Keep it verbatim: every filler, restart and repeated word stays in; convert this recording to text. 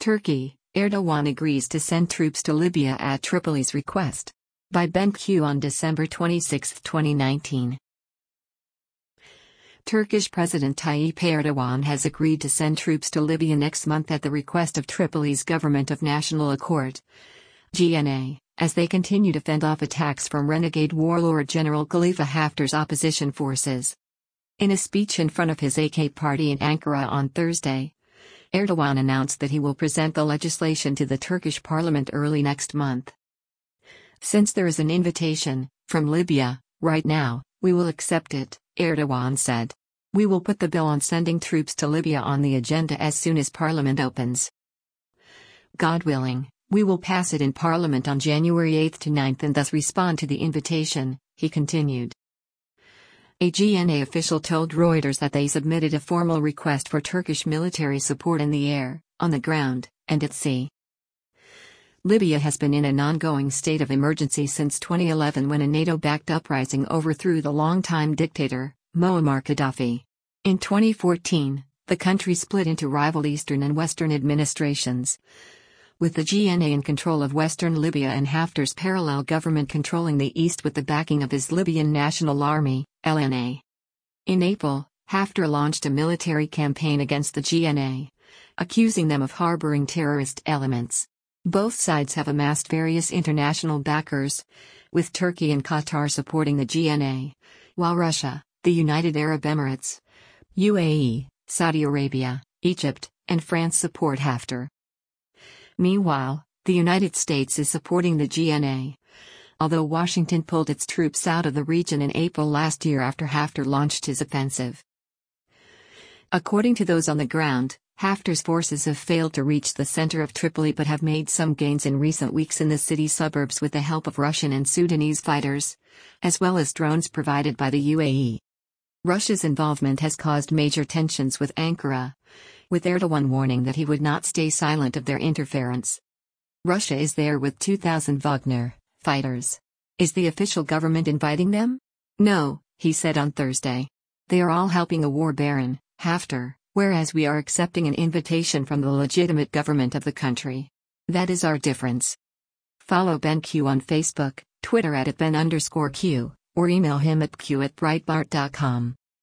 Turkey, Erdogan agrees to send troops to Libya at Tripoli's request. By Ben Q on December twenty-sixth, twenty nineteen. Turkish President Tayyip Erdogan has agreed to send troops to Libya next month at the request of Tripoli's Government of National Accord (G N A), as they continue to fend off attacks from renegade warlord General Khalifa Haftar's opposition forces. In a speech in front of his A K party in Ankara on Thursday, Erdogan announced that he will present the legislation to the Turkish parliament early next month. "Since there is an invitation from Libya right now, we will accept it," Erdogan said. "We will put the bill on sending troops to Libya on the agenda as soon as parliament opens. God willing, we will pass it in parliament on January eighth to ninth and thus respond to the invitation," he continued. A G N A official told Reuters that they submitted a formal request for Turkish military support in the air, on the ground, and at sea. Libya has been in an ongoing state of emergency since twenty eleven, when a NATO-backed uprising overthrew the longtime dictator, Muammar Gaddafi. In twenty fourteen, the country split into rival Eastern and Western administrations, with the G N A in control of Western Libya and Haftar's parallel government controlling the East with the backing of his Libyan National Army, L N A. In April, Haftar launched a military campaign against the G N A, accusing them of harboring terrorist elements. Both sides have amassed various international backers, with Turkey and Qatar supporting the G N A, while Russia, the United Arab Emirates, U A E, Saudi Arabia, Egypt, and France support Haftar. Meanwhile, the United States is supporting the G N A, although Washington pulled its troops out of the region in April last year after Haftar launched his offensive. According to those on the ground, Haftar's forces have failed to reach the center of Tripoli but have made some gains in recent weeks in the city suburbs with the help of Russian and Sudanese fighters, as well as drones provided by the U A E. Russia's involvement has caused major tensions with Ankara, with Erdogan warning that he would not stay silent of their interference. Russia is there with two thousand Wagner fighters. Is the official government inviting them? No, he said on Thursday. They are all helping a war baron, Haftar, whereas we are accepting an invitation from the legitimate government of the country. That is our difference. Follow Ben Q on Facebook, Twitter at Ben underscore Q, or email him at q at breitbart dot com.